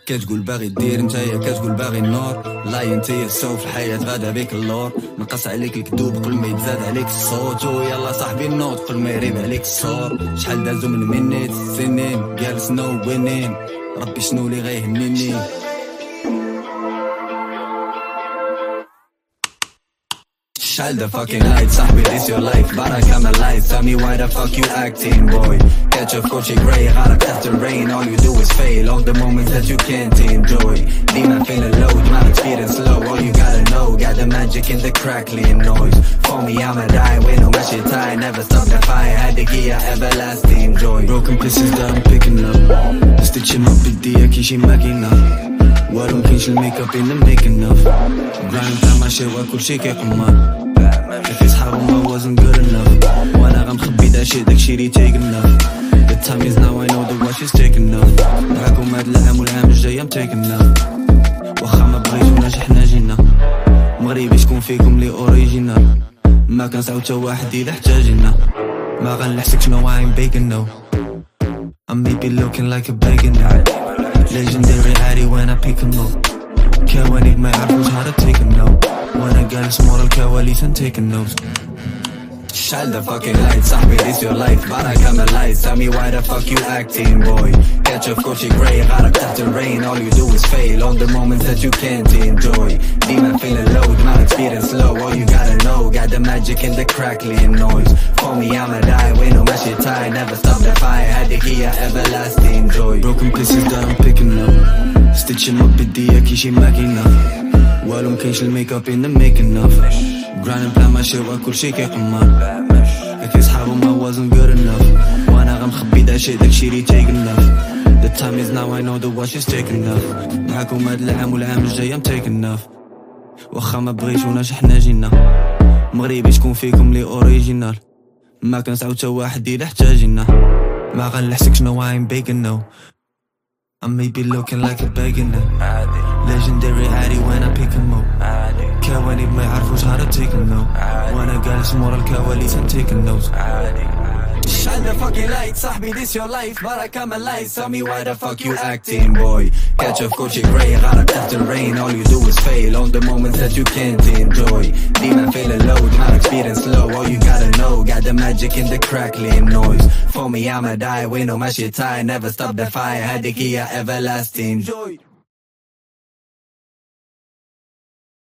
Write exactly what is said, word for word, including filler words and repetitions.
كتقول باغي دير نتايا كتقول باغي النور لاي انتيا السو في الحياة غادا بيك اللور نقص عليك الكذوب قبل ما يتزاد عليك الصوت ويلا صاحبي النوط قبل ما يريب عليك الصور شحال دازو من منيت سنين جالس نو وينين ربي شنو لي غيهمني Shine the fucking light, صاحبي this your life But I'm alive, tell me why the fuck you acting boy Catch a coachy grey, غارق تحت الرين All you do is fail, all the moments that you can't enjoy ديما feeling low, دماغك speeding slow All you gotta know, got the magic in the crackling noise For me I'ma die, وينو ماشي تاي Never stop the fire, هاديك هي everlasting joy Broken pieces that I'm picking up Stitching up بديا كي شي ماكينة والو مكاينش الميك اب in the making of grind تاع ماشي وكل شي كيقمر في صحابو ما wasn't good enough وانا غنخبي داكشي داكشي لي taking enough The time is now I know the watch is taking off معاكم هاد العام والعام الجاي I'm taking off واخا ما بغيتوناش حنا جينا مغربي شكون فيكم لي اوريجينال ما كنسعو تا واحد الا احتاجنا ما غنلحسكش no I'm baking no I may be looking like a begging Legendary عادي when I pick 'em up كوانيك ما يعرفوش how to take a note وانا جالس مورا الكواليس and taking notes Shine the fucking light, صاحبي this your life But I come alive, tell me why the fuck you acting boy Catch a coachy grey, غارق تحت الرين All you do is fail, all the moments that you can't enjoy ديما feeling low, دماغك speeding slow All you gotta know, got the magic in the crackling noise For me I'ma die, وينو ماشي تاي Never stop the fire, هاديك هي everlasting joy Broken pieces that I'm picking up Stitching up بديا كي شي ماكينة والو مكاينش الميك اب in the making of grind بلا ماشي وكل شي كيقمر في صحابو ما wasn't good enough وانا غنخبي داكشي داكشي لي taking enough The time is now I know the watch is taking off معاكم هاد العام والعام الجاي I'm taking off واخا ما بغيتوناش حنا جينا مغربي شكون فيكم لي اوريجينال ما كنسعو تا واحد الا احتاجنا ما غنلحسكش no I'm baking no I may be looking like a beginner Legendary عادي when I pick 'em up كوانيك ما يعرفوش how to take a note وانا جالس مورا الكواليس and taking notes Shine the fucking light, صاحبي this your life But I come alive, tell me why the fuck you acting boy Catch a coachy grey, غارق تحت الرين All you do is fail, all the moments that you can't enjoy ديما feeling low, دماغك speeding slow All you gotta know, got the magic in the crackling noise For me I'ma die, وينو ماشي تاي Never stop the fire, هاديك هي everlasting joy